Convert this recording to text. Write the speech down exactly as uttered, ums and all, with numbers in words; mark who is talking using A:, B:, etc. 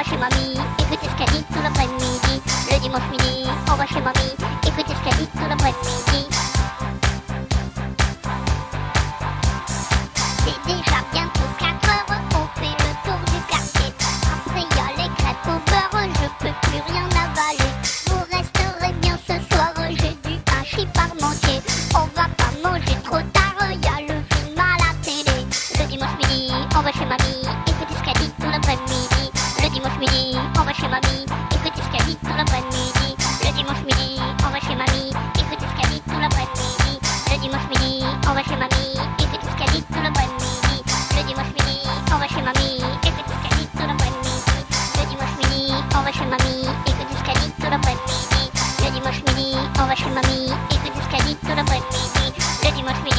A: chez mamie, écoutez ce qu'elle dit tout l'après-midi. Le dimanche midi, on va chez mamie, écoutez ce qu'elle dit tout l'après-midi. C'est déjà bientôt quatre heures, on fait le tour du quartier. Après y a les crêpes au beurre, je peux plus rien avaler. Vous resterez bien ce soir, j'ai du hachis parmentier. On va pas manger trop tard, y a le film à la télé. Le dimanche midi, on va chez mamie, écoutez ce qu'elle dit tout l'après-midi. Le dimanche midi, on va chez mamie, écoutez ce qu'elle dit tout l'après-midi. Le dimanche midi, on va chez mamie, écoutez ce qu'elle dit tout l'après-midi. Le dimanche midi, on va chez mamie, écoutez ce qu'elle dit tout l'après-midi. Le dimanche midi, on va chez mamie, écoutez ce qu'elle dit tout l'après-midi. Le dimanche midi, on va chez mamie, écoutez ce qu'elle dit tout l'après-midi. Le dimanche midi, on va chez mamie, écoutez ce qu'elle dit tout l'après-midi. Le dimanche midi